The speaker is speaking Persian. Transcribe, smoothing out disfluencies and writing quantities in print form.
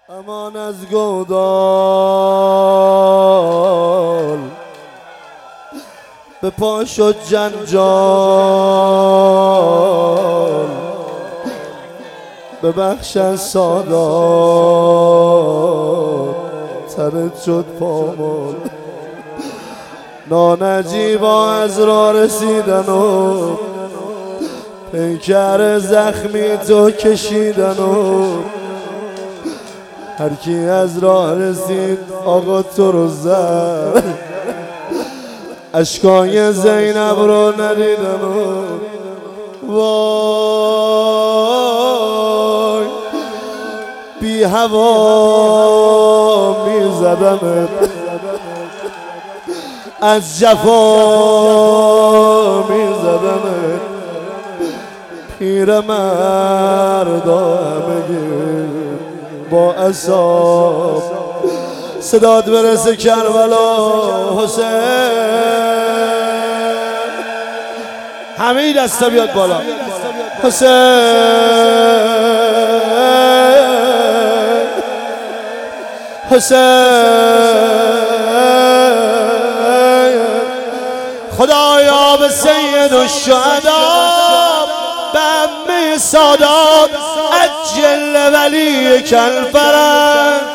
امان از گودال به پا شد جنجال، ببخش از سادات ترد شد پامال. نانجیبا از راه رسیدن و پیکر زخمی تو کشیدن و هر کی از راه رسید آقا تو رو زد، اشکای زینب رو ندیدن و وای بی هوا می زدمت، از جفا می زدمت، پیر مردا همگی با عصاب. صدات برسه کربلا حسین، همه دستا بیاد بالا. حسین حسین، خدایا به سید الشهدا به عمه سادات عجل ولی کالفرج